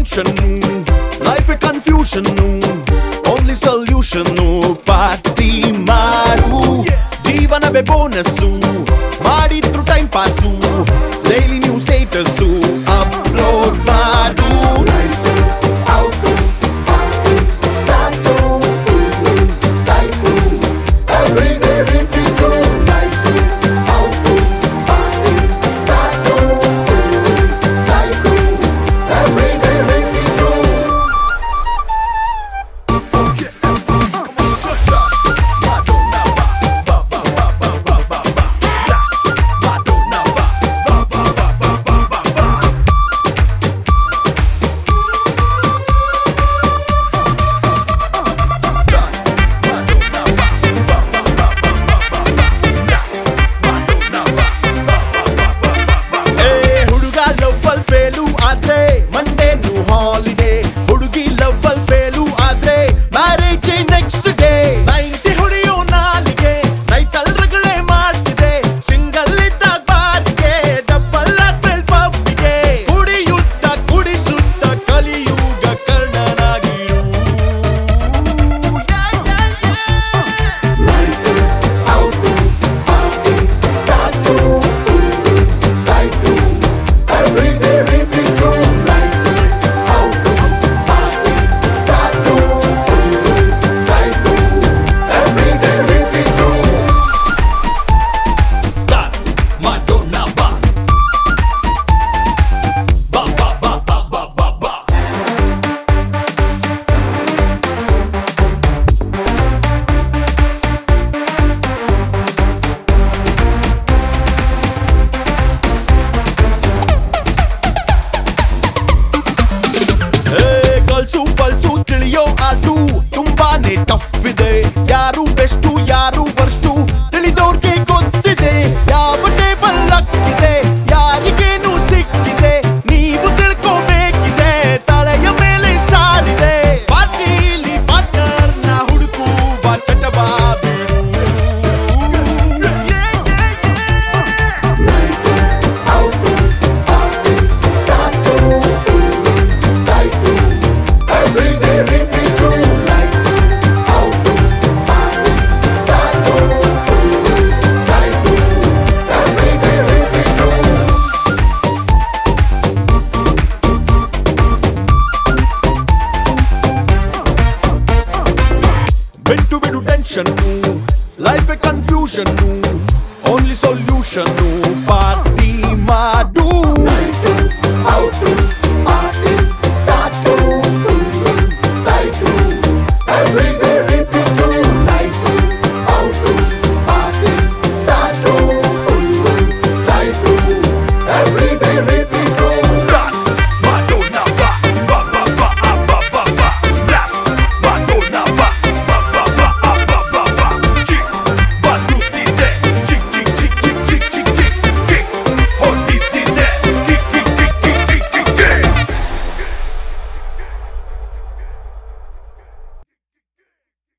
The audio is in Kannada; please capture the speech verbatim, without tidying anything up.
Tension, life confusion, only solution party ಮಾಡು. ಜೀವನವೇ ಬೋನಸ್ಸು, ಮಾಡಿದ್ರು time pass, daily new status upload ಮಾಡು. ಪಲ್ಸು ತಿಳಿಯೋ ಆಟು ತುಂಬಾನೇ ಟಫ್ ಇದೆ. ಯಾರು ಬೆಸ್ಟು ಯಾರು ವರ್ಸ್ಟು ತಿಳಿದೋರ್ಗೆ ಗೊತ್ತಿದೆ. ಯಾವ ಟೇಬಲ್ ಹಕ್ಕಿದೆ ಯಾರಿಗೇನು ಸಿಕ್ಕಿದೆ ನೀವು ತಿಳ್ಕೋಬೇಕಿದೆ. ತಲೆಯ ಮೇಲೆ ಸ್ಟಾರ್ ಇದೆ, ಪಾರ್ಟಿಲಿ ಪಾರ್ಟ್ನರ್ ನ ಹುಡುಕುವ ಚಟವಾ ಬಿಡು. ಬಿಟ್ಟು ಬಿಡು tension, life confusion, only solution